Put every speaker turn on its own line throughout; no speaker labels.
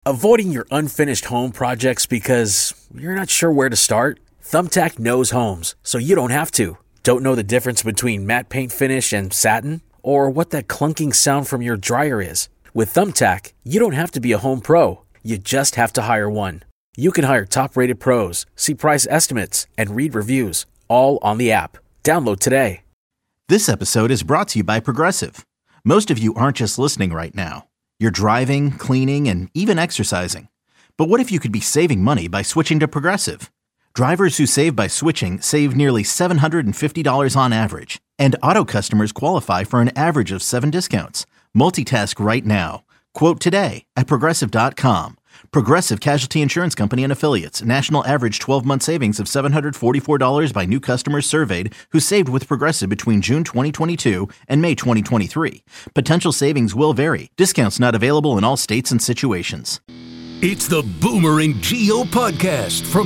Avoiding your unfinished home projects because you're not sure where to start? Thumbtack knows homes, so you don't have to. Don't know the difference between matte paint finish and satin? Or what that clunking sound from your dryer is? With Thumbtack, you don't have to be a home pro. You just have to hire one. You can hire top-rated pros, see price estimates, and read reviews, all on the app. Download today.
This episode is brought to you by Progressive. Most of you aren't just listening right now. You're driving, cleaning, and even exercising. But what if you could be saving money by switching to Progressive? Drivers who save by switching save nearly $750 on average. And auto customers qualify for an average of 7 discounts. Multitask right now. Quote today at Progressive.com. Progressive Casualty Insurance Company and Affiliates. National average 12-month savings of $744 by new customers surveyed who saved with Progressive between June 2022 and May 2023. Potential savings will vary. Discounts not available in all states and situations.
It's the Boomer and Gio podcast from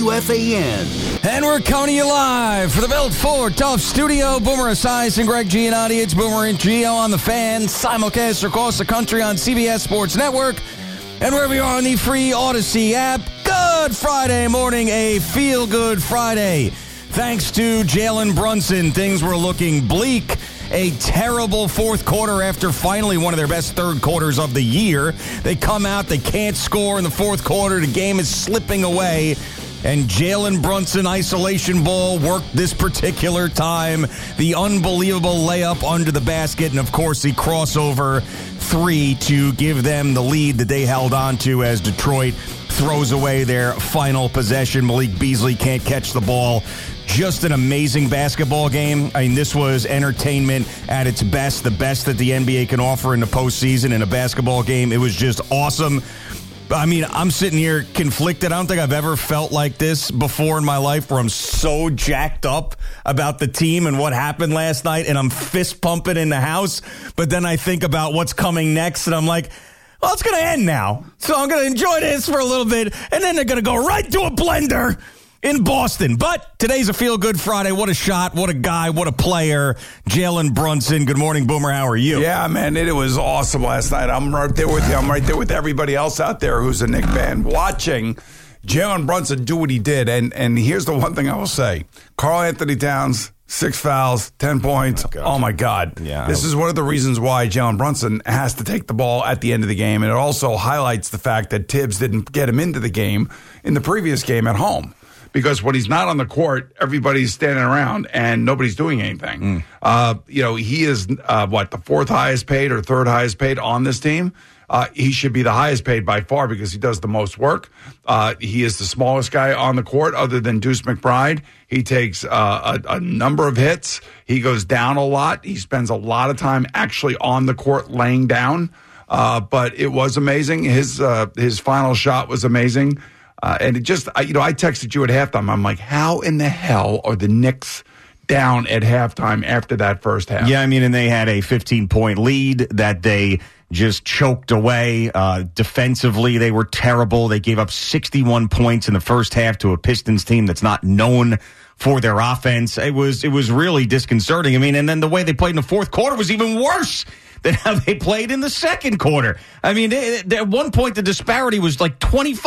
WFAN.
And we're coming to you live for the Built Ford Tough Studio. Boomer Esiason and Greg Giannotti. It's Boomer and Gio on the Fan. Simulcast across the country on CBS Sports Network. And wherever you are on the free Odyssey app. Good Friday morning, a feel-good Friday. Thanks to Jalen Brunson, things were looking bleak. A terrible fourth quarter after finally one of their best third quarters of the year. They come out, they can't score in the fourth quarter. The game is slipping away. And Jalen Brunson isolation ball worked this particular time. The unbelievable layup under the basket. And, of course, the crossover three to give them the lead that they held on to as Detroit throws away their final possession. Malik Beasley can't catch the ball. Just an amazing basketball game. I mean, this was entertainment at its best, the best that the NBA can offer in the postseason in a basketball game. It was just awesome. I mean, I'm sitting here conflicted. I don't think I've ever felt like this before in my life where I'm so jacked up about the team and what happened last night, and I'm fist pumping in the house. But then I think about what's coming next, and I'm like, well, it's going to end now. So I'm going to enjoy this for a little bit, and then they're going to go right to a blender in Boston. But today's a feel-good Friday. What a shot. What a guy. What a player. Jalen Brunson. Good morning, Boomer. How are you?
Yeah, man, it was awesome last night. I'm right there with you. I'm right there with everybody else out there who's a Knick fan watching Jalen Brunson do what he did. And here's the one thing I will say. Karl Anthony Towns, 6 fouls, 10 points. Oh, my God.
Yeah.
This is one of the reasons why Jalen Brunson has to take the ball at the end of the game. And it also highlights the fact that Tibbs didn't get him into the game in the previous game at home. Because when he's not on the court, everybody's standing around and nobody's doing anything. He is, the fourth highest paid or third highest paid on this team. He should be the highest paid by far because he does the most work. He is the smallest guy on the court other than Deuce McBride. He takes a number of hits. He goes down a lot. He spends a lot of time actually on the court laying down. But it was amazing. His final shot was amazing. And it just, I texted you at halftime. I'm like, how in the hell are the Knicks down at halftime after that first half?
Yeah, I mean, and they had a 15-point lead that they just choked away. Defensively, they were terrible. They gave up 61 points in the first half to a Pistons team that's not known for their offense. It was really disconcerting. I mean, and then the way they played in the fourth quarter was even worse than how they played in the second quarter. I mean, at one point, the disparity was like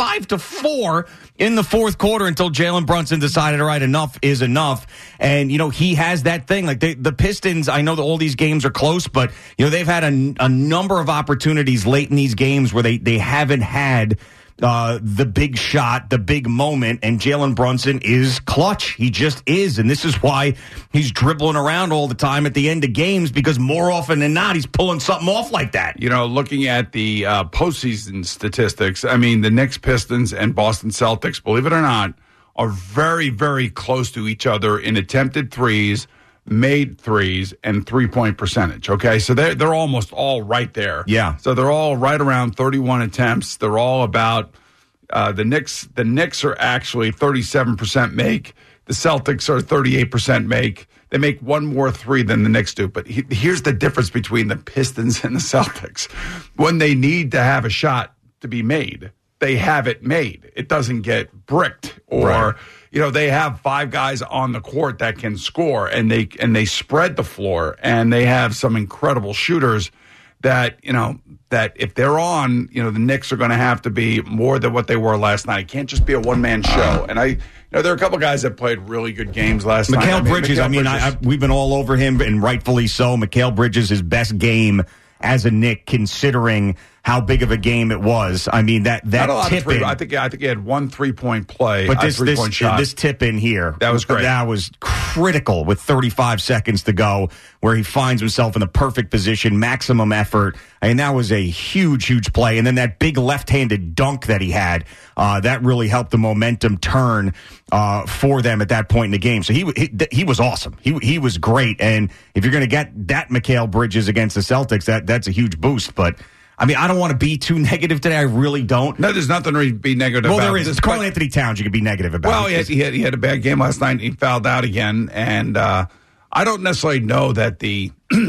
25-4 in the fourth quarter until Jalen Brunson decided, all right, enough is enough. And, he has that thing. Like the Pistons, I know that all these games are close, but, they've had a number of opportunities late in these games where they haven't had the big shot, the big moment, and Jalen Brunson is clutch. He just is, and this is why he's dribbling around all the time at the end of games, because more often than not, he's pulling something off like that.
Looking at the postseason statistics, I mean, the Knicks, Pistons, and Boston Celtics, believe it or not, are very, very close to each other in attempted threes, made threes, and three-point percentage, okay? So they're almost all right there.
Yeah.
So they're all right around 31 attempts. They're all about the Knicks. The Knicks are actually 37% make. The Celtics are 38% make. They make one more three than the Knicks do. But here's the difference between the Pistons and the Celtics. When they need to have a shot to be made, they have it made. It doesn't get bricked or... Right. They have 5 guys on the court that can score, and they spread the floor, and they have some incredible shooters that, that if they're on, the Knicks are going to have to be more than what they were last night. It can't just be a one-man show. And there are a couple guys that played really good games last night.
Mikal Bridges, we've been all over him, and rightfully so. Mikal Bridges, his best game as a Knick, considering how big of a game it was. I mean, that tip in.
I think he had one 3-point play,
but
shot.
This tip in here,
that was great.
That was critical with 35 seconds to go, where he finds himself in the perfect position, maximum effort. I mean, that was a huge, huge play. And then that big left-handed dunk that he had, that really helped the momentum turn for them at that point in the game. So he was awesome. He was great. And if you're going to get that Mikal Bridges against the Celtics, that's a huge boost. But I mean, I don't want to be too negative today. I really don't.
No, there's nothing to be negative about.
Well, there is. It's Karl Anthony Towns you could be negative about.
Well, he had a bad game last night. He fouled out again. And I don't necessarily know that the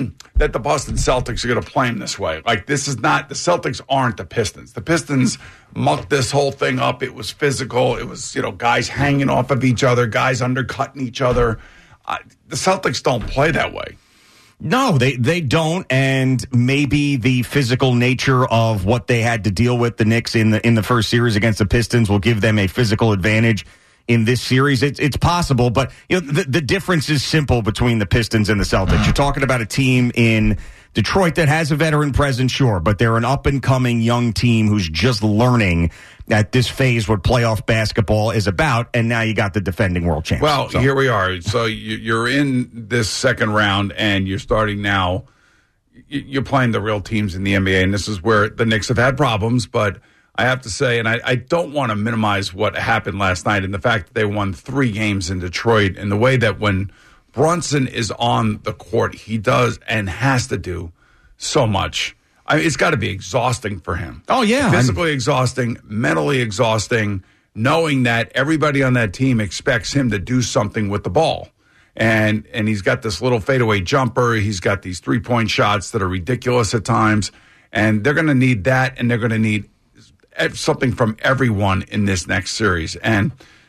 Boston Celtics are going to play him this way. Like, this is not – the Celtics aren't the Pistons. The Pistons mucked this whole thing up. It was physical. It was, guys hanging off of each other, guys undercutting each other. The Celtics don't play that way.
No, they don't, and maybe the physical nature of what they had to deal with, the Knicks in the first series against the Pistons, will give them a physical advantage in this series. It's possible, but the difference is simple between the Pistons and the Celtics. You're talking about a team in Detroit that has a veteran presence, sure, but they're an up-and-coming young team who's just learning at this phase what playoff basketball is about, and now you got the defending world champs.
Well, here we are. So you're in this second round, and you're starting now. You're playing the real teams in the NBA, and this is where the Knicks have had problems, but I have to say, and I don't want to minimize what happened last night and the fact that they won 3 games in Detroit, and the way that when Brunson is on the court, he does and has to do so much. I mean, it's got to be exhausting for him.
Oh, yeah.
Physically exhausting, mentally exhausting, knowing that everybody on that team expects him to do something with the ball. And he's got this little fadeaway jumper. He's got these 3-point shots that are ridiculous at times. And they're going to need that, and they're going to need something from everyone in this next series. And,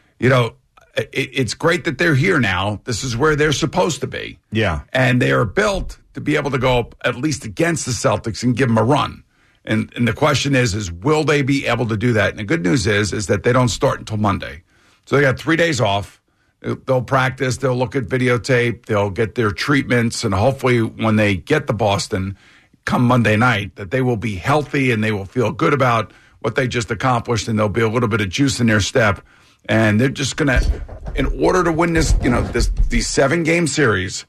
it's great that they're here now. This is where they're supposed to be.
Yeah.
And they are built to be able to go up at least against the Celtics and give them a run. And the question is will they be able to do that? And the good news is that they don't start until Monday. So they got 3 days off. They'll practice. They'll look at videotape. They'll get their treatments. And hopefully when they get to Boston come Monday night, that they will be healthy and they will feel good about what they just accomplished, and there'll be a little bit of juice in their step. And they're just going to, in order to win these 7-game series,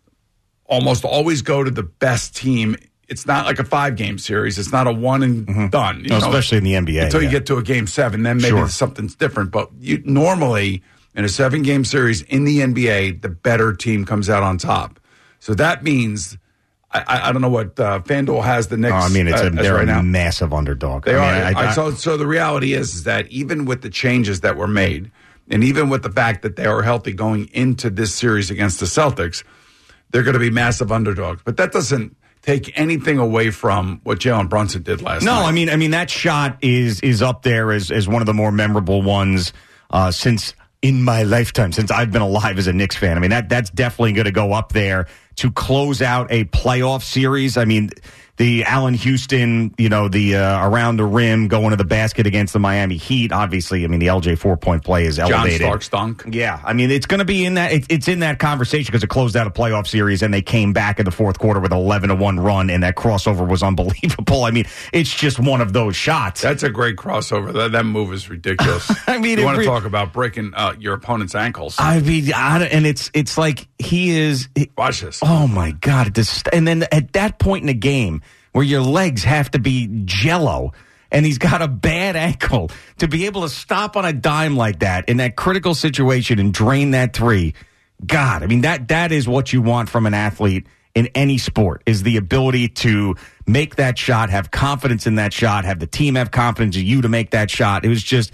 almost always go to the best team. It's not like a 5-game series. It's not a one and done.
Especially in the NBA.
Until you get to a game 7, then maybe something's different. But normally, in a 7-game series in the NBA, the better team comes out on top. So that means, I don't know what FanDuel has the Knicks.
They're
right now.
A massive underdog.
They are. So the reality is that even with the changes that were made, and even with the fact that they are healthy going into this series against the Celtics, they're going to be massive underdogs. But that doesn't take anything away from what Jalen Brunson did last night.
No, I mean that shot is up there as one of the more memorable ones since in my lifetime, since I've been alive as a Knicks fan. I mean, that's definitely going to go up there to close out a playoff series. I mean, the Allen Houston, the around the rim going to the basket against the Miami Heat. Obviously, I mean, the LJ 4-point play is elevated.
John Starks dunk.
Yeah, I mean, it's going to be in that. It's in that conversation because it closed out a playoff series and they came back in the fourth quarter with an 11-1 run, and that crossover was unbelievable. I mean, it's just one of those shots.
That's a great crossover. That move is ridiculous.
I mean,
you want to talk about breaking your opponent's ankles?
I mean, and it's like
watch this.
Oh my God! And then at that point in the game, where your legs have to be jello, and he's got a bad ankle, to be able to stop on a dime like that in that critical situation and drain that three. God, I mean, that is what you want from an athlete in any sport, is the ability to make that shot, have confidence in that shot, have the team have confidence in you to make that shot. It was just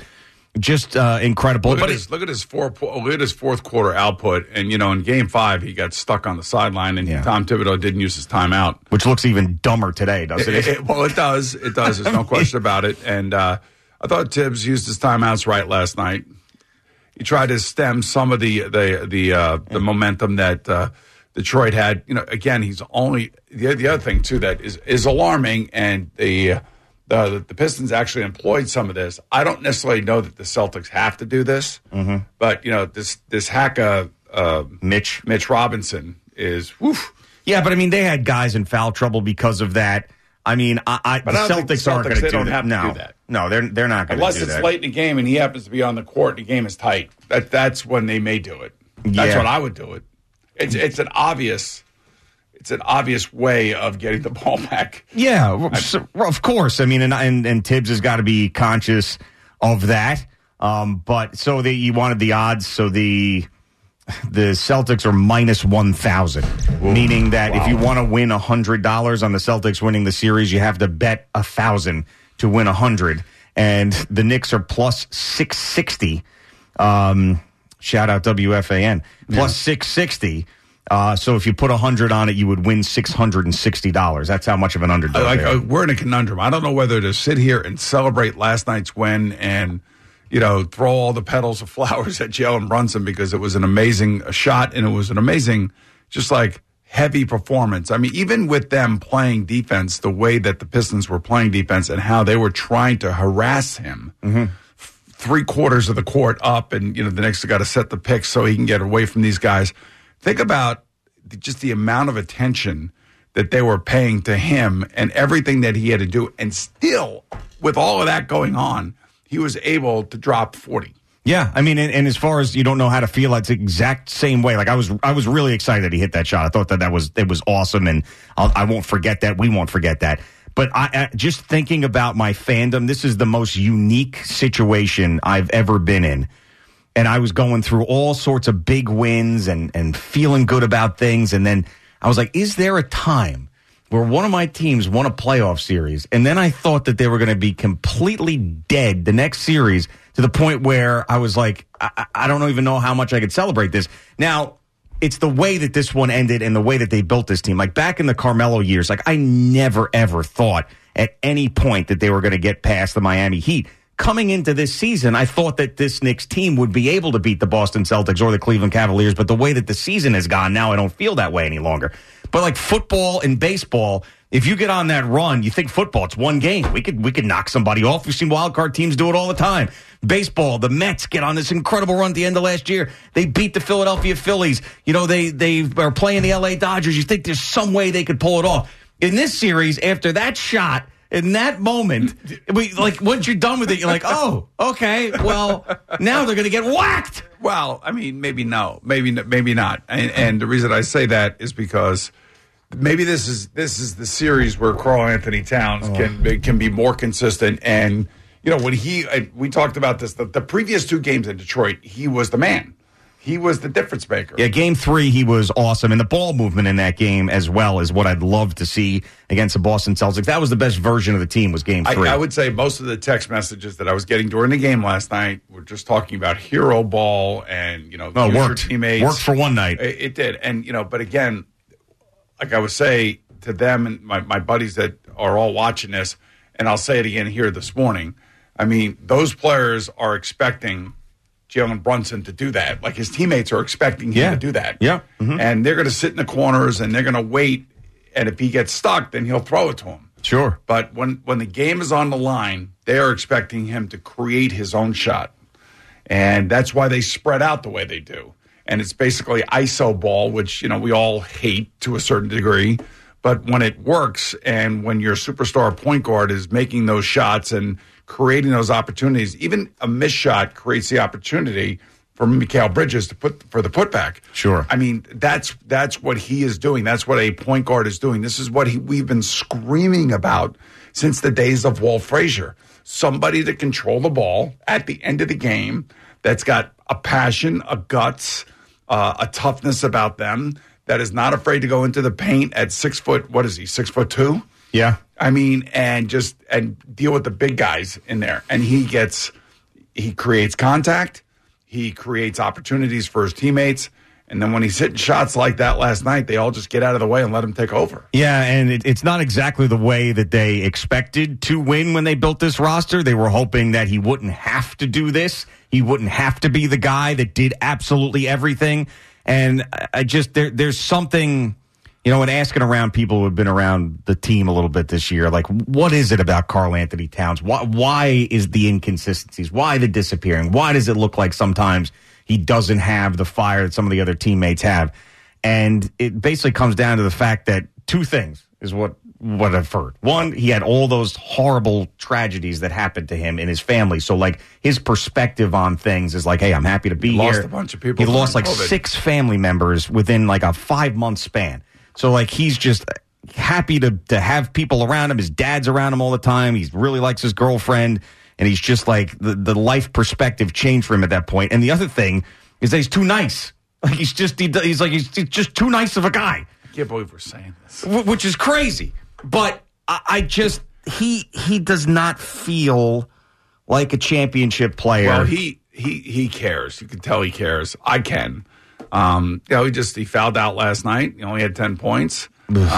incredible.
Look at his fourth quarter output, and in Game 5 he got stuck on the sideline, and Tom Thibodeau didn't use his timeout,
which looks even dumber today, doesn't it?
Well, it does. It does. There's no question about it. And I thought Tibbs used his timeouts right last night. He tried to stem some of the momentum that Detroit had, again, he's only the other thing too that is alarming, and the Pistons actually employed some of this. I don't necessarily know that the Celtics have to do this, but this hacker Mitch Robinson is woof.
Yeah, but I mean, they had guys in foul trouble because of that. I mean, the Celtics aren't going to do that.
Do that.
No, they're not going to do that.
Unless it's late in the game and he happens to be on the court and the game is tight. That's when they may do it. That's when I would do it. It's an obvious way of getting the ball back.
Yeah, of course. I mean, and Tibbs has got to be conscious of that. But so you wanted the odds, so the Celtics are minus 1,000, meaning that if you want to win $100 on the Celtics winning the series, you have to bet 1,000 to win 100. And the Knicks are plus 660. Shout out WFAN. Plus 660. So if you put 100 on it, you would win $660. That's how much of an underdog.
We're in a conundrum. I don't know whether to sit here and celebrate last night's win and throw all the petals of flowers at Jalen Brunson because it was an amazing shot and it was an amazing, just like heavy performance. I mean, even with them playing defense, the way that the Pistons were playing defense and how they were trying to harass him. 3/4 of the court up, and the Knicks have got to set the pick so he can get away from these guys. Think about just the amount of attention that they were paying to him and everything that he had to do, and still, with all of that going on, he was able to drop 40.
Yeah, I mean, and as far as you don't know how to feel, it's the exact same way. Like I was really excited that he hit that shot. I thought it was awesome, and I won't forget that. We won't forget that. But I just thinking about my fandom, this is the most unique situation I've ever been in. And I was going through all sorts of big wins and feeling good about things. And then I was like, is there a time where one of my teams won a playoff series? And then I thought that they were going to be completely dead the next series to the point where I was like, I don't even know how much I could celebrate this. Now, it's the way that this one ended and the way that they built this team. Like back in the Carmelo years, like I never, ever thought at any point that they were going to get past the Miami Heat. Coming into this season, I thought that this Knicks team would be able to beat the Boston Celtics or the Cleveland Cavaliers, but the way that the season has gone now, I don't feel that way any longer. But like football and baseball, if you get on that run, you think football, it's one game. We could knock somebody off. We've seen wild card teams do it all the time. Baseball, the Mets get on this incredible run at the end of last year. They beat the Philadelphia Phillies. They are playing the LA Dodgers. You think there's some way they could pull it off. In this series, after that shot, in that moment, once you're done with it, you're like, oh, okay, well, now they're going to get whacked.
Well, I mean, maybe no, maybe not. And the reason I say that is because maybe this is the series where Karl-Anthony Towns can be more consistent. And when we talked about this, the previous two games in Detroit, he was the man. He was the difference maker.
Yeah, Game 3, he was awesome. And the ball movement in that game as well is what I'd love to see against the Boston Celtics. That was the best version of the team, was Game 3.
I would say most of the text messages that I was getting during the game last night were just talking about hero ball and,
worked.
Teammates.
Worked for one night.
It did. And, but again, like I would say to them and my buddies that are all watching this, and I'll say it again here this morning, I mean, those players are expecting Jalen Brunson to do that. Like his teammates are expecting him to do that.
Yeah.
Mm-hmm. And they're going to sit in the corners and they're going to wait. And if he gets stuck, then he'll throw it to him.
Sure.
But when the game is on the line, they are expecting him to create his own shot. And that's why they spread out the way they do. And it's basically ISO ball, which, we all hate to a certain degree. But when it works and when your superstar point guard is making those shots and creating those opportunities, even a missed shot creates the opportunity for Mikal Bridges to put for the putback.
Sure.
I mean, that's what he is doing. That's what a point guard is doing. This is what we've been screaming about since the days of Walt Frazier. Somebody to control the ball at the end of the game that's got a passion, a guts, a toughness about them, that is not afraid to go into the paint at 6 foot. What is he? 6'2"?
Yeah.
I mean, and deal with the big guys in there. And he creates contact. He creates opportunities for his teammates. And then when he's hitting shots like that last night, they all just get out of the way and let him take over.
Yeah, and it's not exactly the way that they expected to win when they built this roster. They were hoping that he wouldn't have to do this. He wouldn't have to be the guy that did absolutely everything. And I just, there's something, in asking around people who have been around the team a little bit this year, like, what is it about Karl-Anthony Towns? Why is the inconsistencies? Why the disappearing? Why does it look like sometimes he doesn't have the fire that some of the other teammates have? And it basically comes down to the fact that two things is what I've heard. One, he had all those horrible tragedies that happened to him in his family. So, like, his perspective on things is like, hey, I'm happy to be here.
Lost a bunch of people.
He lost like
COVID.
6 family members within like a 5-month span. So, like, he's just happy to have people around him. His dad's around him all the time. He really likes his girlfriend. And he's just like, the life perspective changed for him at that point. And the other thing is that he's too nice. Like, he's just too nice of a guy.
I can't believe we're saying this.
Which is crazy. But I just, he does not feel like a championship player.
Well, he cares. You can tell he cares. I can. He fouled out last night. He only had 10 points. But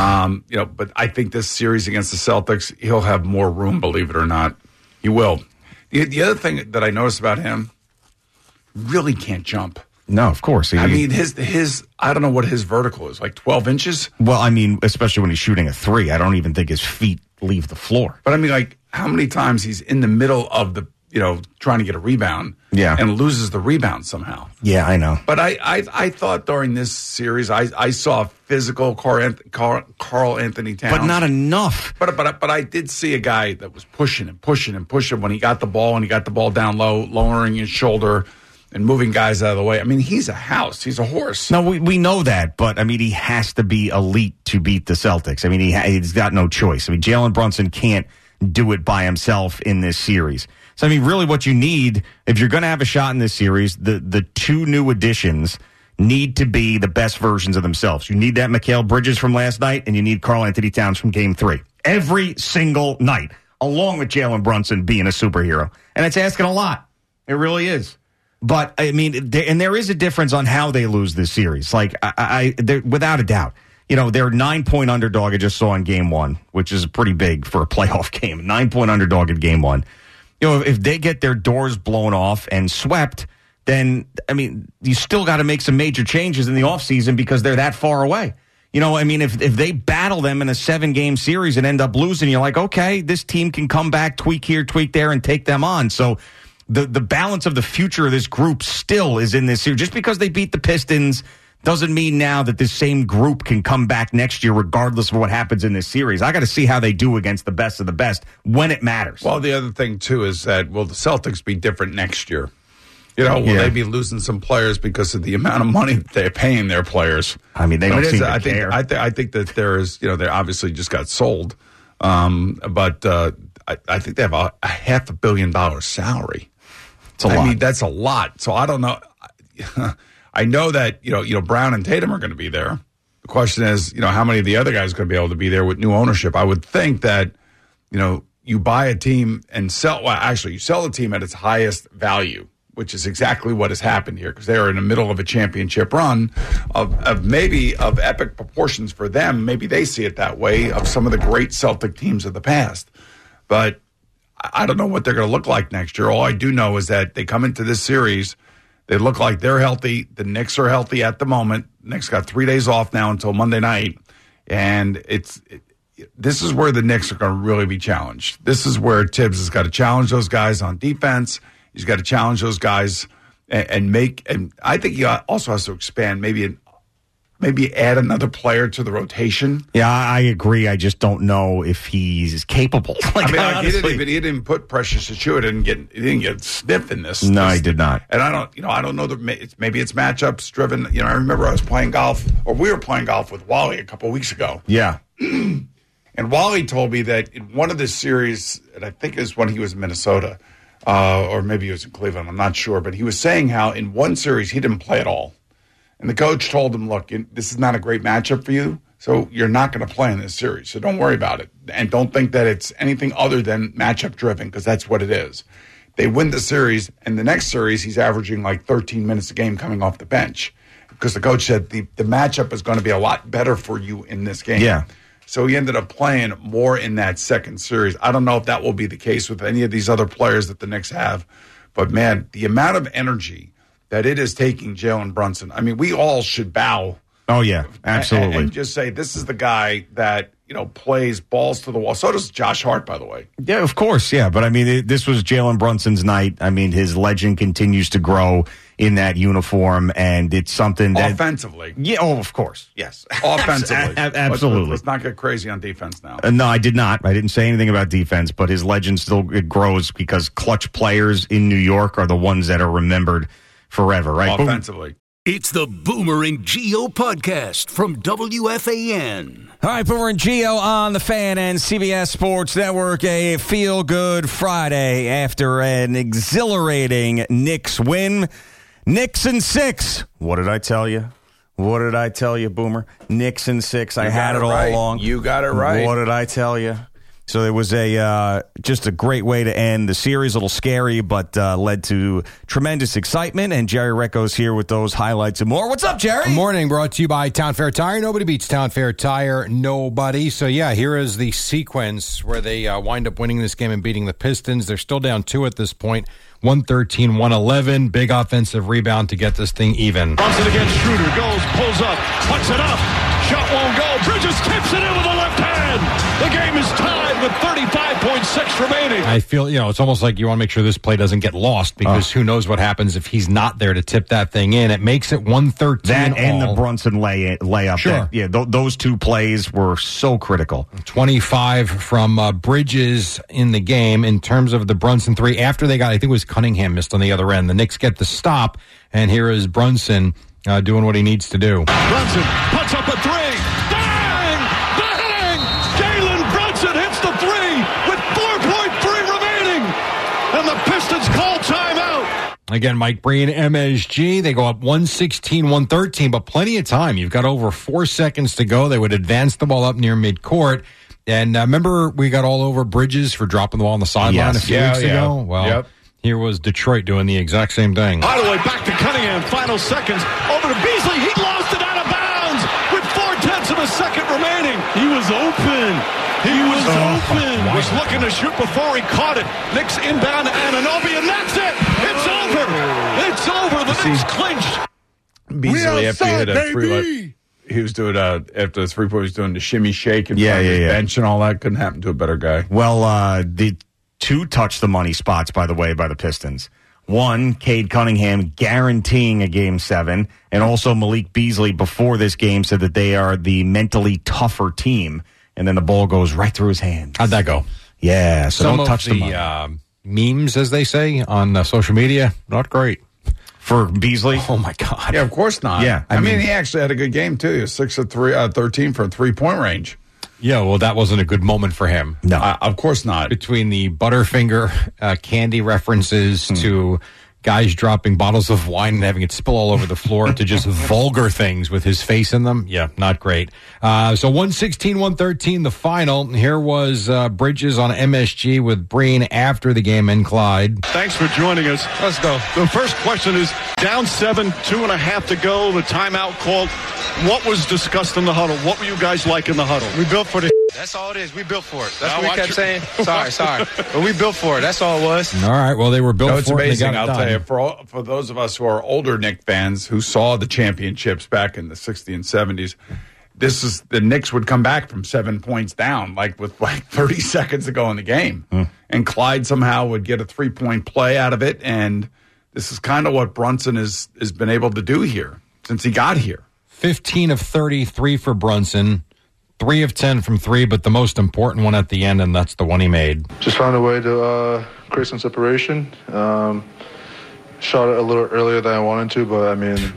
I think this series against the Celtics, he'll have more room, believe it or not. He will. The other thing that I noticed about him, really can't jump.
No, of course.
His I don't know what his vertical is, like 12 inches?
Well, especially when he's shooting a 3, I don't even think his feet leave the floor.
But like, how many times he's in the middle of the, trying to get a rebound and loses the rebound somehow.
Yeah, I know.
But I thought during this series, I saw physical Karl-Anthony Towns.
But not enough.
But I did see a guy that was pushing and pushing and pushing when he got the ball, and he got the ball down low, lowering his shoulder and moving guys out of the way. He's a house. He's a horse.
No, we know that, but, he has to be elite to beat the Celtics. He's got no choice. Jalen Brunson can't do it by himself in this series. So, really what you need, if you're going to have a shot in this series, the 2 new additions need to be the best versions of themselves. You need that Mikal Bridges from last night, and you need Karl-Anthony Towns from Game 3. Every single night, along with Jalen Brunson being a superhero. And it's asking a lot. It really is. But, there is a difference on how they lose this series. Like, without a doubt. They're a 9-point underdog I just saw in Game 1, which is pretty big for a playoff game. 9-point underdog in Game 1. If they get their doors blown off and swept, then, you still got to make some major changes in the offseason because they're that far away. If they battle them in a 7-game series and end up losing, you're like, okay, this team can come back, tweak here, tweak there, and take them on. So, the balance of the future of this group still is in this series. Just because they beat the Pistons doesn't mean now that this same group can come back next year regardless of what happens in this series. I got to see how they do against the best of the best when it matters.
Well, the other thing, too, is that, will the Celtics be different next year? Will they be losing some players because of the amount of money that they're paying their players?
They don't seem to care.
I think that there is, they obviously just got sold. But I think they have a $500 million salary.
It's a lot.
That's a lot. So I don't know. I know that, Brown and Tatum are going to be there. The question is, how many of the other guys are going to be able to be there with new ownership? I would think that, you buy a team and you sell a team at its highest value, which is exactly what has happened here because they are in the middle of a championship run of epic proportions for them. Maybe they see it that way of some of the great Celtic teams of the past. But I don't know what they're going to look like next year. All I do know is that they come into this series, they look like they're healthy. The Knicks are healthy at the moment. Knicks got 3 days off now until Monday night. And this is where the Knicks are going to really be challenged. This is where Tibbs has got to challenge those guys on defense. He's got to challenge those guys and I think he also has to expand, maybe add another player to the rotation.
Yeah, I agree. I just don't know if he's capable.
He didn't put Precious Achiuwa. He didn't get sniffed in this.
No, he did not.
And I don't know that maybe it's matchups driven. I remember I was playing golf, or we were playing golf with Wally a couple of weeks ago.
Yeah.
And Wally told me that in one of the series, and I think it was when he was in Minnesota, or maybe he was in Cleveland, I'm not sure, but he was saying how in one series he didn't play at all. And the coach told him, look, this is not a great matchup for you, so you're not going to play in this series. So don't worry about it. And don't think that it's anything other than matchup driven, because that's what it is. They win the series, and the next series he's averaging like 13 minutes a game coming off the bench because the coach said the matchup is going to be a lot better for you in this game.
Yeah.
So he ended up playing more in that second series. I don't know if that will be the case with any of these other players that the Knicks have. But, man, the amount of energy that it is taking Jalen Brunson. I mean, we all should bow.
Oh, yeah, absolutely.
And just say, this is the guy that, plays balls to the wall. So does Josh Hart, by the way.
Yeah, of course, yeah. But, I mean, this was Jalen Brunson's night. I mean, his legend continues to grow in that uniform, and it's something that...
Offensively.
Yeah, of course, yes.
Offensively.
Absolutely.
Let's not get crazy on defense now.
No, I did not. I didn't say anything about defense, but his legend still grows because clutch players in New York are the ones that are remembered forever, right?
Offensively.
It's the Boomer and Gio podcast from WFAN.
All right, Boomer and Gio on the Fan and CBS Sports Network. A feel-good Friday after an exhilarating Knicks win. Knicks in 6. What did I tell you? What did I tell you, Boomer? Knicks in 6. I had it all along.
You got it right.
What did I tell you? So it was just a great way to end the series. A little scary, but led to tremendous excitement. And Jerry Recco's here with those highlights and more. What's up, Jerry?
Good morning. Brought to you by Town Fair Tire. Nobody beats Town Fair Tire. Nobody. So, yeah, here is the sequence where they wind up winning this game and beating the Pistons. They're still down 2 at this point. 113-111. Big offensive rebound to get this thing even.
Bumps it against Schroeder. Goes, pulls up, puts it up. Shot won't go. Bridges tips it in with the left hand. The game is tied with 35.6 remaining.
I feel, it's almost like you want to make sure this play doesn't get lost because who knows what happens if he's not there to tip that thing in. It makes it 113
That and the Brunson layup.
Sure.
Those 2 plays were so critical.
25 from Bridges in the game. In terms of the Brunson 3, after they got, I think it was Cunningham missed on the other end. The Knicks get the stop, and here is Brunson doing what he needs to do.
Brunson puts up a 3. Bang! Bang! Jalen Brunson hits the 3 with 4.3 remaining. And the Pistons call timeout.
Again, Mike Breen, MSG. They go up 116-113, but plenty of time. You've got over 4 seconds to go. They would advance the ball up near midcourt. And remember, we got all over Bridges for dropping the ball on the sideline a few weeks ago? Well, here was Detroit doing the exact same thing.
Hardaway back to Cunningham. Final seconds. Over to Beasley. He lost it out of bounds with 0.4 of a second remaining. He was open. He was open. Was looking to shoot before he caught it. Knicks inbound to Anunoby, and that's it. It's over. It's over. The Knicks clinched.
Beasley, after he hit a 3, he was doing after the 3-point, he was doing the shimmy shake and bench and all that. Couldn't happen to a better guy.
Well, the 2 touched the money spots, by the way, by the Pistons. 1, Cade Cunningham guaranteeing a Game 7, and also Malik Beasley before this game said that they are the mentally tougher team, and then the ball goes right through his hands.
How'd that go?
Yeah, so don't touch the
money. Memes, as they say, on social media, not great.
For Beasley?
Oh, my God.
Yeah, of course not.
Yeah,
I mean, he actually had a good game, too. He was 6 of 13 from 3-point range.
Yeah, well, that wasn't a good moment for him.
No,
of course not.
Between the Butterfinger candy references to guys dropping bottles of wine and having it spill all over the floor to just vulgar things with his face in them. Yeah, not great. So 116-113, the final. Here was Bridges on MSG with Breen after the game in Clyde.
Thanks for joining us.
Let's go.
The first question is, down 7, 2.5 to go, the timeout called. What was discussed in the huddle? What were you guys like in the huddle?
We built for this. That's all it is. We built for it. That's what we kept saying. Sorry. But we built for it. That's all it was.
All right. Well, they were built
it's
for it.
It's amazing. I'll tell you, for those of us who are older Knicks fans who saw the championships back in the 60s and 70s, the Knicks would come back from 7 points down, with 30 seconds to go in the game. And Clyde somehow would get a 3-point play out of it. And this is kind of what Brunson has been able to do here since he got here.
15 of 33 for Brunson, 3 of 10 from 3, but the most important one at the end, and that's the one he made.
Just found a way to create some separation. Shot it a little earlier than I wanted to, but I mean,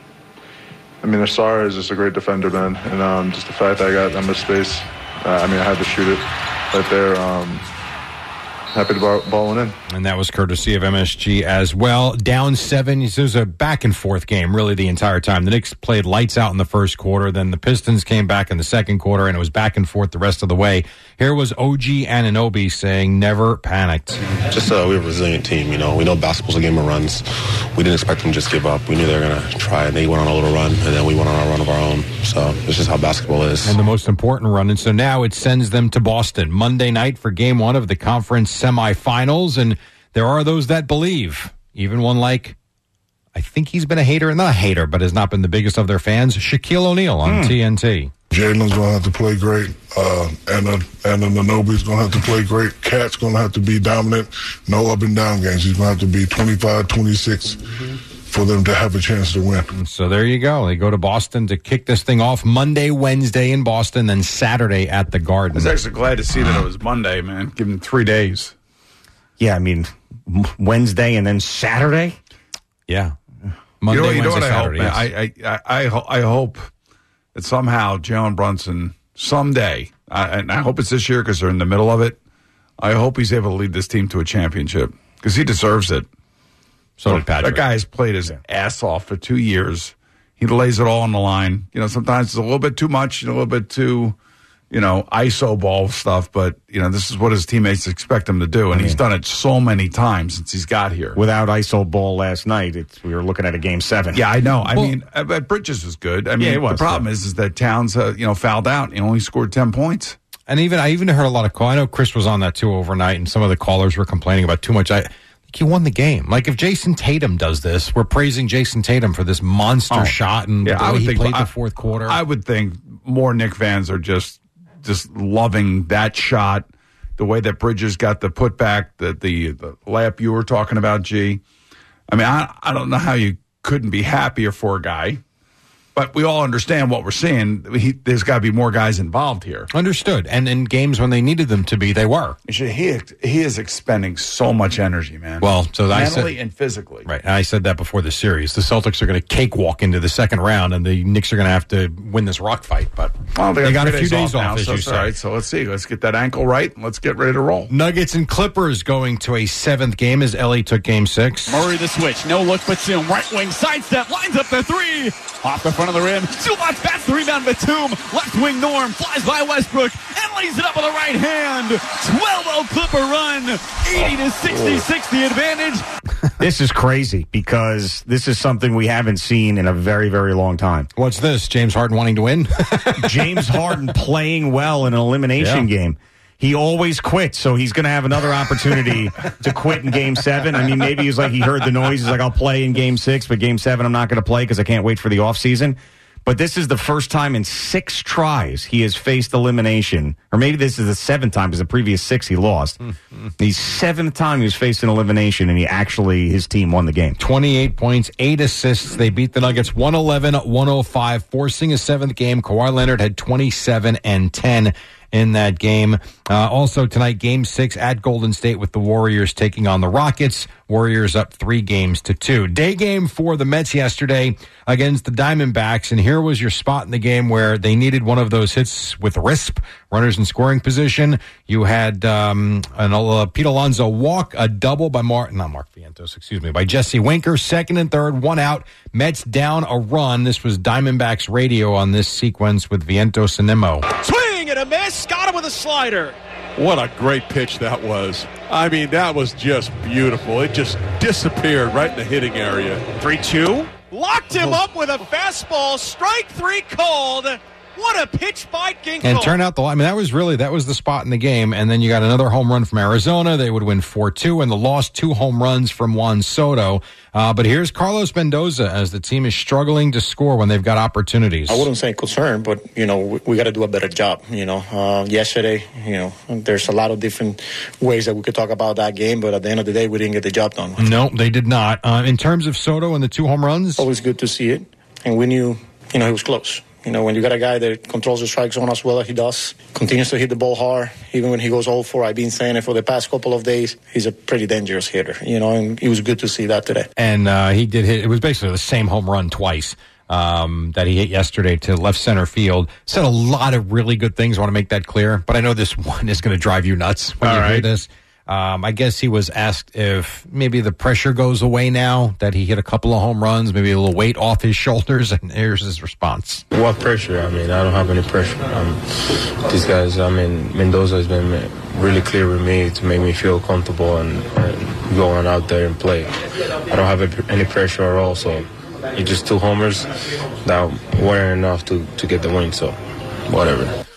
Asar is just a great defender, man. And just the fact that I got that much space, I had to shoot it right there. Happy to ball one in.
And that was courtesy of MSG as well. Down 7. It was a back-and-forth game, really, the entire time. The Knicks played lights out in the first quarter. Then the Pistons came back in the second quarter, and it was back and forth the rest of the way. Here was OG Anunoby saying, never panicked.
Just we're a resilient team, We know basketball's a game of runs. We didn't expect them to just give up. We knew they were going to try, and they went on a little run, and then we went on a run of our own. So it's just how basketball is.
And the most important run. And so now it sends them to Boston Monday night for Game 1 of the conference semifinals. And there are those that believe, even one like I think he's been a hater, not a hater, but has not been the biggest of their fans, Shaquille O'Neal on TNT.
Jalen's going to have to play great. Anna Anobi's going to have to play great. Cat's going to have to be dominant. No up and down games. He's going to have to be 25, 26 for them to have a chance to win.
So there you go. They go to Boston to kick this thing off Monday, Wednesday in Boston, then Saturday at the Garden.
I was actually glad to see that it was Monday, man. Give them 3 days.
Yeah, I mean, Wednesday and then Saturday?
Yeah. Monday,
you know
Wednesday,
what
Saturday.
I hope, I hope that somehow Jalen Brunson someday, and I hope it's this year because they're in the middle of it, I hope he's able to lead this team to a championship because he deserves it.
So did Patrick.
That guy has played his ass off for 2 years. He lays it all on the line. You know, sometimes it's a little bit too much, a little bit too, ISO ball stuff, but, this is what his teammates expect him to do, and he's done it so many times since he's got here.
Without ISO ball last night, we were looking at a Game 7.
Yeah, I know. But Bridges was good. I mean,
it was,
the problem is that Towns, fouled out and only scored 10 points.
And I even heard a lot of calls. I know Chris was on that too overnight, and some of the callers were complaining about too much. I think he won the game. Like, if Jason Tatum does this, we're praising Jason Tatum for this monster shot and the way he played the fourth quarter.
I would think more Knick fans are just loving that shot, the way that Bridges got the putback, the layup you were talking about, G. I mean, I don't know how you couldn't be happier for a guy. But we all understand what we're seeing. There's got to be more guys involved here.
Understood. And in games when they needed them to be, they were.
He is expending so much energy, man.
Well, so
mentally and physically.
Right. And I said that before the series. The Celtics are going to cakewalk into the second round, and the Knicks are going to have to win this rock fight. But they got a few days off, as you said.
All right, so let's see. Let's get that ankle right, and let's get ready to roll.
Nuggets and Clippers going to a 7th game as LA took Game 6.
Murray the switch. No look, but soon. Right wing sidestep. Lines up the three. Off the front of the rim. Zubac bats the rebound. Batum. Left wing Norm. Flies by Westbrook. And lays it up with the right hand. 12-0 Clipper run. 80-66 the advantage.
This is crazy because this is something we haven't seen in a very, very long time.
What's this? James Harden wanting to win?
James Harden playing well in an elimination game. He always quits, so he's going to have another opportunity to quit in Game 7. I mean, maybe he's like, he heard the noise. He's like, I'll play in Game 6, but Game 7 I'm not going to play because I can't wait for the offseason. But this is the first time in 6 tries he has faced elimination. Or maybe this is the 7th time because the previous 6 he lost. The 7th time he was faced an elimination, and his team won the game.
28 points, 8 assists. They beat the Nuggets 111-105, forcing a 7th game. Kawhi Leonard had 27 and 10 in that game. Also tonight, Game 6 at Golden State with the Warriors taking on the Rockets. Warriors up 3-2. Day game for the Mets yesterday against the Diamondbacks, and here was your spot in the game where they needed one of those hits with RISP, runners in scoring position. You had Pete Alonso walk, a double by by Jesse Winker, second and third, 1 out. Mets down a run. This was Diamondbacks radio on this sequence with Vientos and Nimmo.
Swing and a miss. Got him with a slider. What a great pitch that was. I mean, that was just beautiful. It just disappeared right in the hitting area. 3-2. Locked him up with a fastball. Strike 3 called. What a pitch by Ginkel.
And turned out that was the spot in the game. And then you got another home run from Arizona. They would win 4-2, and the lost 2 home runs from Juan Soto. But here's Carlos Mendoza as the team is struggling to score when they've got opportunities.
I wouldn't say concerned, but, we got to do a better job. Yesterday, there's a lot of different ways that we could talk about that game, but at the end of the day, we didn't get the job done.
No, they did not. In terms of Soto and the 2 home runs?
Always good to see it. And we knew, he was close. When you got a guy that controls the strike zone as well as he does, continues to hit the ball hard, even when he goes 0-4, I've been saying it for the past couple of days, he's a pretty dangerous hitter, and it was good to see that today.
And he did hit, it was basically the same home run twice that he hit yesterday to left center field. Said a lot of really good things. I want to make that clear, but I know this one is going to drive you nuts when you hear this. I guess he was asked if maybe the pressure goes away now that he hit a couple of home runs, maybe a little weight off his shoulders, and here's his response.
What pressure? I mean, I don't have any pressure. These guys, Mendoza has been really clear with me to make me feel comfortable and going out there and play. I don't have any pressure at all, so it's just 2 homers that weren't enough to get the win, so whatever.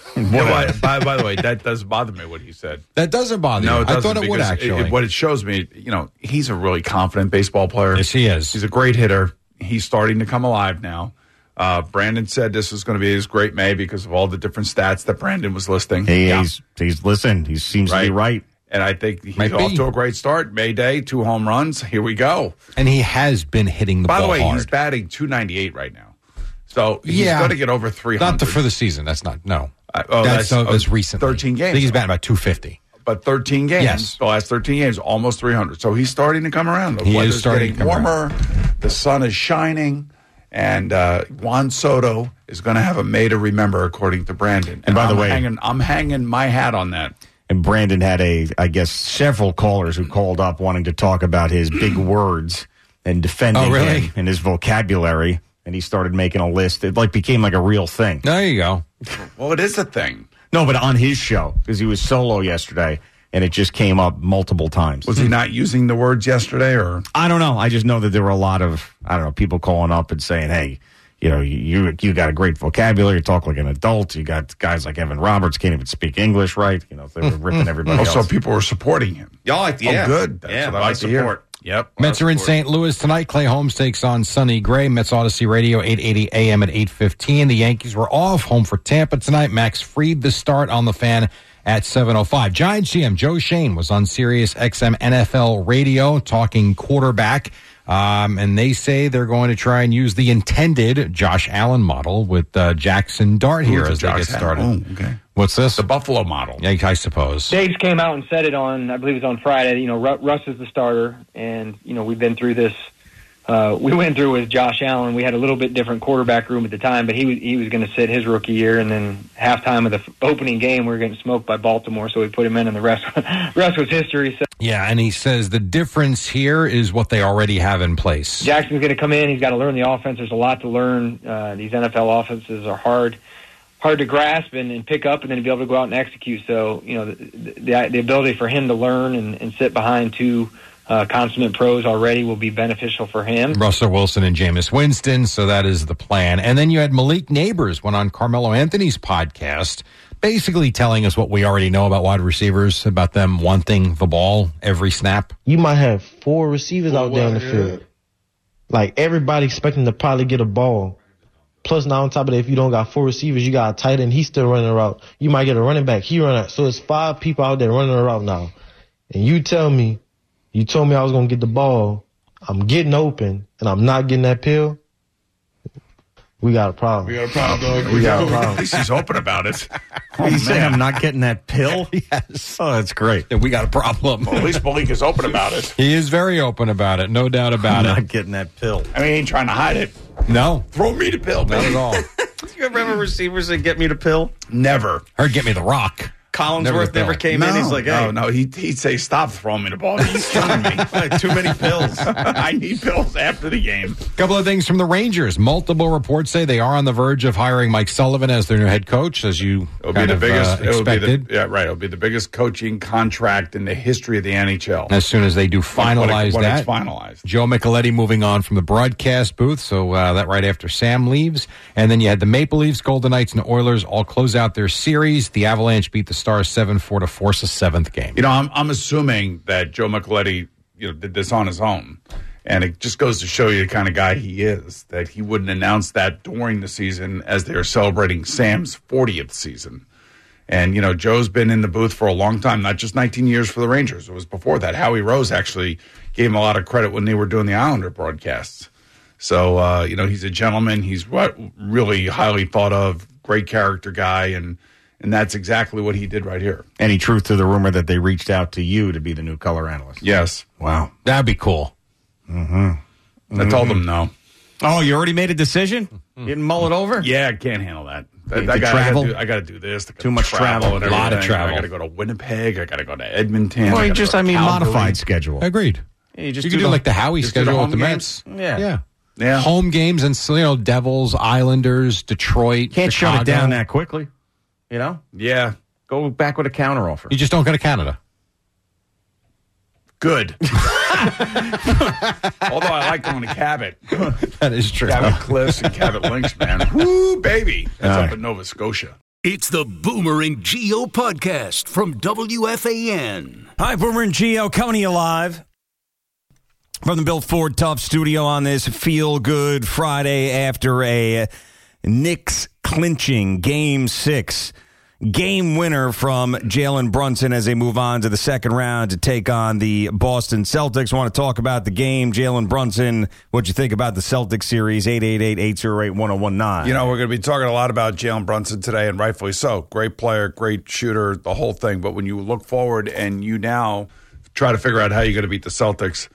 By the way, that does bother me what he said.
That doesn't bother
you.
I thought it would, actually.
What it shows me, he's a really confident baseball player.
Yes, he is.
He's a great hitter. He's starting to come alive now. Brandon said this was going to be his great May because of all the different stats that Brandon was listing.
He's listened. He seems to be right.
And I think he's off to a great start. May Day, 2 home runs. Here we go.
And he has been hitting the ball hard.
By the way, he's batting .298 right now. So he's going to get over 300.
Not for the season. That's not, no. That's recently.
13 games.
I think he's batting about 250.
But 13 games.
Yes.
The last 13 games, almost 300. So he's starting to come around. The weather's getting warmer. The sun is shining. And Juan Soto is going to have a May to remember, according to Brandon.
And by the way,
I'm hanging my hat on that.
And Brandon had several callers who called up wanting to talk about his big words and defending him and his vocabulary. And he started making a list. It became like a real thing.
There you go.
Well, it is a thing.
No, but on his show, because he was solo yesterday, and it just came up multiple times.
Was he not using the words yesterday, or?
I don't know. I just know that there were a lot of, people calling up and saying, hey, you got a great vocabulary, you talk like an adult, you got guys like Evan Roberts can't even speak English right, they were ripping everybody else.
So people were supporting him.
Oh,
good. That's what I like to hear. Yep.
Mets are in St. Louis tonight. Clay Holmes takes on Sonny Gray. Mets Odyssey Radio, 8:80 a.m. at 8:15. The Yankees were off, home for Tampa tonight. Max Fried the start on the Fan at 7:05. Giants GM Joe Shane was on Sirius XM NFL Radio talking quarterback. And they say they're going to try and use the intended Josh Allen model with Jackson Dart here as they get started.
Oh, okay.
What's this?
The Buffalo model.
Yeah, I suppose.
Dave's came out and said it on, I believe it was on Friday. Russ is the starter, and, we've been through this. We went through with Josh Allen. We had a little bit different quarterback room at the time, but he was going to sit his rookie year, and then halftime of the opening game, we were getting smoked by Baltimore, so we put him in, and the rest was history. So.
Yeah, and he says the difference here is what they already have in place.
Jackson's going to come in. He's got to learn the offense. There's a lot to learn. These NFL offenses are hard to grasp and pick up, and then to be able to go out and execute. So, the ability for him to learn and sit behind two consummate pros already will be beneficial for him.
Russell Wilson and Jameis Winston, so that is the plan. And then you had Malik Neighbors went on Carmelo Anthony's podcast, basically telling us what we already know about wide receivers, about them wanting the ball every snap.
You might have 4 receivers out there on the field. Like, everybody expecting to probably get a ball. Plus, now on top of that, if you don't got 4 receivers, you got a tight end, he's still running a route. You might get a running back, he run out. So it's 5 people out there running a route now. And you told me I was going to get the ball, I'm getting open, and I'm not getting that pill. We got a problem.
We got a problem.
We got a problem.
At least he's open about it.
He's saying I'm not getting that pill?
Yes.
Oh, that's great.
Yeah, we got a problem.
Well, at least Malik is open about it.
He is very open about it, no doubt about
I'm
it.
not getting that pill.
I mean, he ain't trying to hide it.
No.
Throw me the pill,
Not
baby.
at all.
Do you ever have receivers that get me the pill?
Never.
Heard get me the rock.
Collinsworth never came in. He's like, hey.
No, he'd say, stop throwing me the ball. He's killing me.
Too many pills.
I need pills after the game.
Couple of things from the Rangers. Multiple reports say they are on the verge of hiring Mike Sullivan as their new head coach, as you expected.
It'll be the biggest coaching contract in the history of the NHL.
As soon as they do finalize
when
that.
It's finalized.
Joe Micheletti moving on from the broadcast booth, so that right after Sam leaves. And then you had the Maple Leafs, Golden Knights, and Oilers all close out their series. The Avalanche beat the Stars 7-4 to force a 7th game.
I'm assuming that Joe Micheletti, did this on his own. And it just goes to show you the kind of guy he is, that he wouldn't announce that during the season as they're celebrating Sam's 40th season. And, Joe's been in the booth for a long time, not just 19 years for the Rangers. It was before that. Howie Rose actually gave him a lot of credit when they were doing the Islander broadcasts. So, he's a gentleman. He's really highly thought of, great character guy, and that's exactly what he did right here.
Any truth to the rumor that they reached out to you to be the new color analyst?
Yes.
Wow.
That'd be cool.
I told them no.
Oh, you already made a decision? You didn't mull it over?
Yeah, I can't handle that.
I got
to do this.
Too much travel.
And
a lot of travel.
I got to go to Winnipeg. I got to go to Edmonton.
Well, modified schedule.
Agreed.
Yeah,
you can do like the Howie schedule with the Mets.
Yeah.
Home games and, Devils, Islanders, Detroit,
Can't
Chicago.
shut it down that quickly.
Yeah.
Go back with a counteroffer.
You just don't go to Canada.
Good. Although I like going to Cabot.
That is true.
Cabot Cliffs and Cabot Links, man. Woo, baby. That's up in Nova Scotia.
It's the Boomer and Geo podcast from WFAN.
Hi, Boomer and Geo coming to you live from the Bill Ford Tough studio on this feel-good Friday after a Knicks clinching Game 6 game winner from Jalen Brunson as they move on to the second round to take on the Boston Celtics. Want to talk about the game. Jalen Brunson, what you think about the Celtics series, 888-808-1019.
You know, we're going to be talking a lot about Jalen Brunson today, and rightfully so. Great player, great shooter, the whole thing. But when you look forward and you now try to figure out how you're going to beat the Celtics,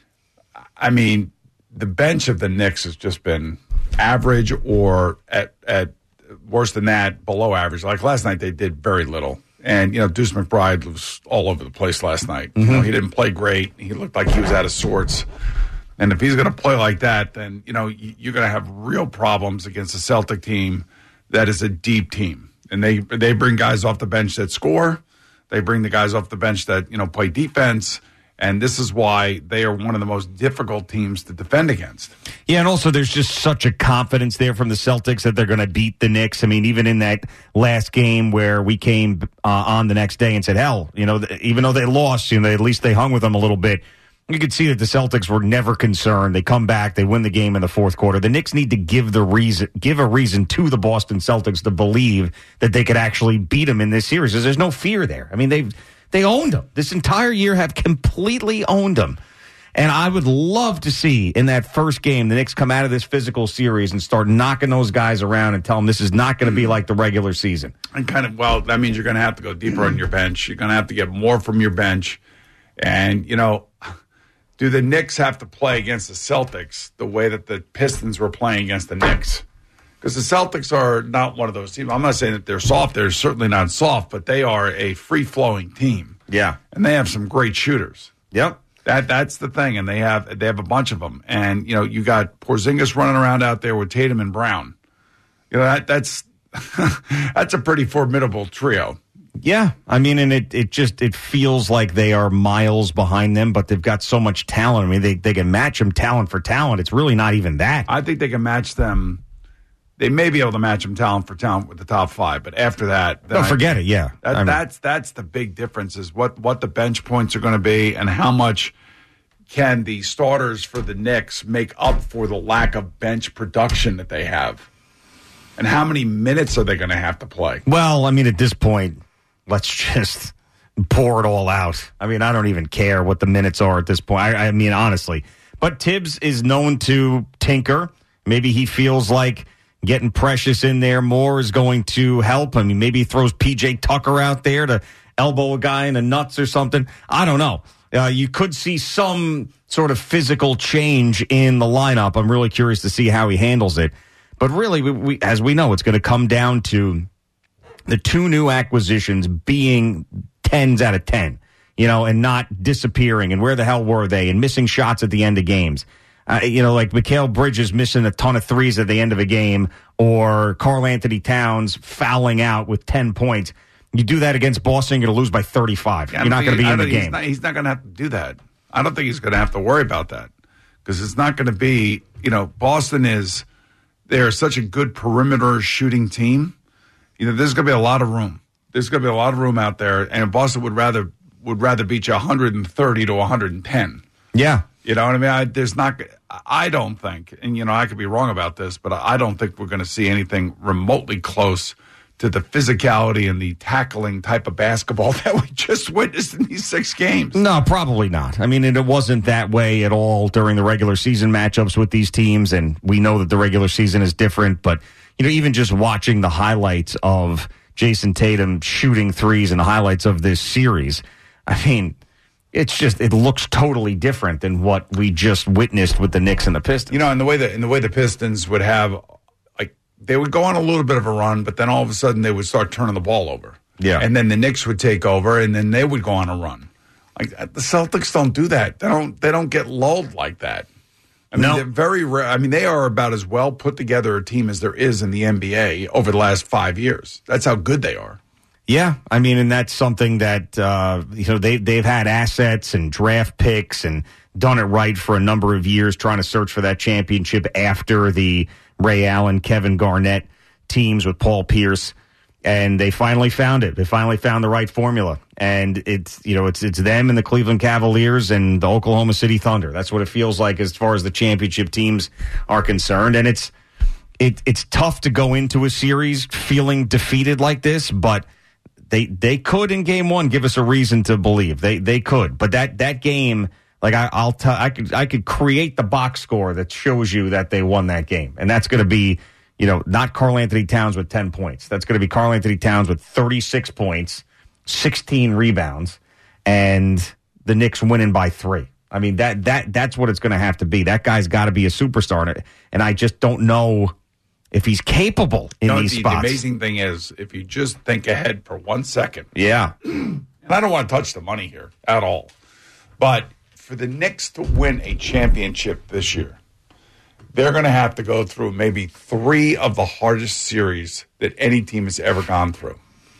I mean, the bench of the Knicks has just been average or at worse than that, below average. Like last night, they did very little. And, you know, Deuce McBride was all over the place last night. You know, he didn't play great. He looked like he was out of sorts. And if he's going to play like that, then, you know, you're going to have real problems against a Celtic team that is a deep team. And they bring guys off the bench that score. They bring the guys off the bench that, you know, play defense. And this is why they are one of the most difficult teams to defend against.
Yeah, and also there's just such a confidence there from the Celtics that they're going to beat the Knicks. I mean, even in that last game where we came on the next day and said, hell, you know, even though they lost, you know, at least they hung with them a little bit. You could see that the Celtics were never concerned. They come back, they win the game in the fourth quarter. The Knicks need to give a reason to the Boston Celtics to believe that they could actually beat them in this series. Because there's no fear there. I mean, They owned them. This entire year have completely owned them. And I would love to see in that first game the Knicks come out of this physical series and start knocking those guys around and tell them this is not going to be like the regular season.
And that means you're going to have to go deeper on your bench. You're going to have to get more from your bench. And, you know, do the Knicks have to play against the Celtics the way that the Pistons were playing against the Knicks? Because the Celtics are not one of those teams. I'm not saying that they're soft. They're certainly not soft, but they are a free-flowing team.
Yeah.
And they have some great shooters.
Yep.
That's the thing. And they have a bunch of them. And, you know, you got Porzingis running around out there with Tatum and Brown. You know, that's that's a pretty formidable trio.
Yeah. I mean, and it feels like they are miles behind them, but they've got so much talent. I mean, they can match them talent for talent. It's really not even that.
I think they can match them. They may be able to match them talent for talent with the top five, but after that,
forget it. Yeah,
that's the big difference is what the bench points are going to be and how much can the starters for the Knicks make up for the lack of bench production that they have, and how many minutes are they going to have to play?
Well, I mean, at this point, let's just pour it all out. I mean, I don't even care what the minutes are at this point. I mean, honestly, but Tibbs is known to tinker. Maybe he feels like getting Precious in there more is going to help. I mean, maybe he throws P.J. Tucker out there to elbow a guy in the nuts or something. I don't know. You could see some sort of physical change in the lineup. I'm really curious to see how he handles it. But really, as we know, it's going to come down to the two new acquisitions being 10s out of 10, you know, and not disappearing. And where the hell were they? And missing shots at the end of games. You know, like Mikal Bridges missing a ton of threes at the end of a game, or Karl Anthony Towns fouling out with 10 points. You do that against Boston, you're going to lose by 35. You're not going to be in the game.
He's not going to have to do that. I don't think he's going to have to worry about that because it's not going to be, you know, Boston they're such a good perimeter shooting team. You know, there's going to be a lot of room. There's going to be a lot of room out there, and Boston would rather beat you 130 to 110.
Yeah.
You know what I mean? I don't think, and, you know, I could be wrong about this, but I don't think we're going to see anything remotely close to the physicality and the tackling type of basketball that we just witnessed in these 6 games.
No, probably not. I mean, it wasn't that way at all during the regular season matchups with these teams, and we know that the regular season is different, but, you know, even just watching the highlights of Jason Tatum shooting threes and the highlights of this series, I mean, it looks totally different than what we just witnessed with the Knicks and the Pistons.
You know, in the way the Pistons would have, like, they would go on a little bit of a run, but then all of a sudden they would start turning the ball over.
Yeah.
And then the Knicks would take over, and then they would go on a run. Like, the Celtics don't do that. They don't get lulled like that. I mean, they're very rare. I mean, they are about as well put together a team as there is in the NBA over the last 5 years. That's how good they are.
Yeah, I mean, and that's something that you know they've had assets and draft picks and done it right for a number of years, trying to search for that championship after the Ray Allen, Kevin Garnett teams with Paul Pierce. And they finally found it. They finally found the right formula. And it's them and the Cleveland Cavaliers and the Oklahoma City Thunder. That's what it feels like as far as the championship teams are concerned. And it's tough to go into a series feeling defeated like this, but they could in game one give us a reason to believe. They could. But that game, like I could create the box score that shows you that they won that game. And that's going to be, not Karl-Anthony Towns with 10 points. That's going to be Karl-Anthony Towns with 36 points, 16 rebounds, and the Knicks winning by 3. I mean, that's what it's going to have to be. That guy's got to be a superstar, and I just don't know if he's capable in these spots.
The amazing thing is, if you just think ahead for 1 second.
Yeah.
And I don't want to touch the money here at all, but for the Knicks to win a championship this year, they're going to have to go through maybe 3 of the hardest series that any team has ever gone through.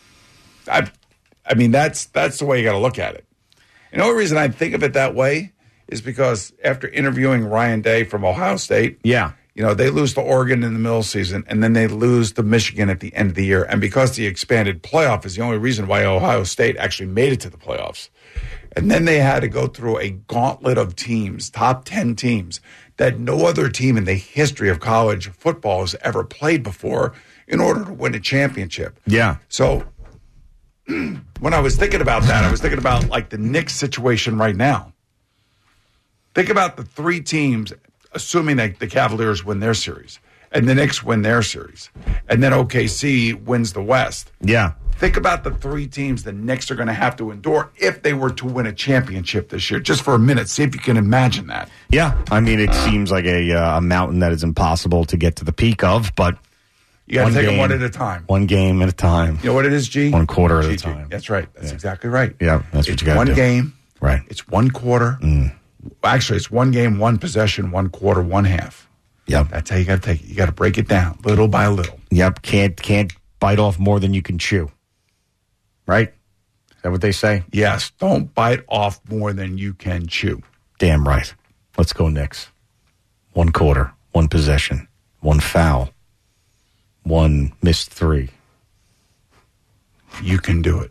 I mean, that's the way you got to look at it. And the only reason I think of it that way is because after interviewing Ryan Day from Ohio State, they lose to Oregon in the middle of the season, and then they lose to Michigan at the end of the year. And because the expanded playoff is the only reason why Ohio State actually made it to the playoffs. And then they had to go through a gauntlet of teams, top 10 teams, that no other team in the history of college football has ever played before in order to win a championship.
Yeah.
So when I was thinking about that, I was thinking about like the Knicks situation right now. Think about the 3 teams, assuming that the Cavaliers win their series, and the Knicks win their series, and then OKC wins the West.
Yeah.
Think about the 3 teams the Knicks are going to have to endure if they were to win a championship this year. Just for a minute, see if you can imagine that.
Yeah, I mean, it seems like a mountain that is impossible to get to the peak of, but
you got to take it one at a time.
One game at a time.
You know what it is, G?
1 quarter at a time.
That's right. That's exactly right.
Yeah, that's what you got to do.
One game.
Right.
It's 1 quarter. Actually, it's 1 game, 1 possession, 1 quarter, 1 half.
Yep.
That's how you got to take it. You got to break it down little by little.
Yep. Can't bite off more than you can chew. Right? Is that what they say?
Yes. Don't bite off more than you can chew.
Damn right. Let's go Knicks. 1 quarter, 1 possession, 1 foul, 1 missed 3.
You can do it.